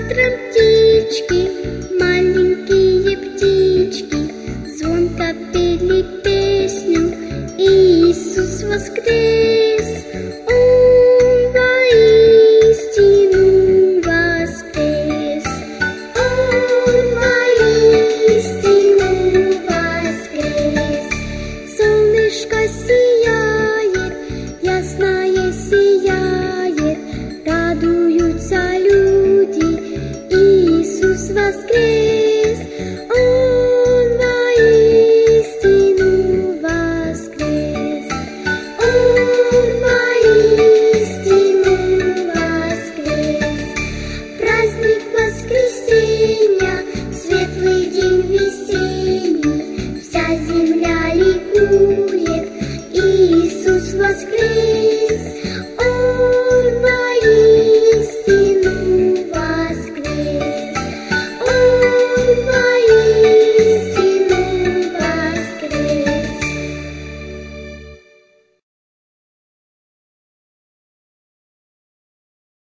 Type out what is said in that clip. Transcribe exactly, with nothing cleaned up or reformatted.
утром птички, маленькие птички, звонко пели песню: Иисус воскрес! Он воистину воскрес! Он воистину воскрес! Солнышко сияет, ясное сияет, радуются люди, Иисус воскрес! Он воистину воскрес! Он воистину воскрес! Праздник воскресенья, светлый день весенний, вся земля ликует.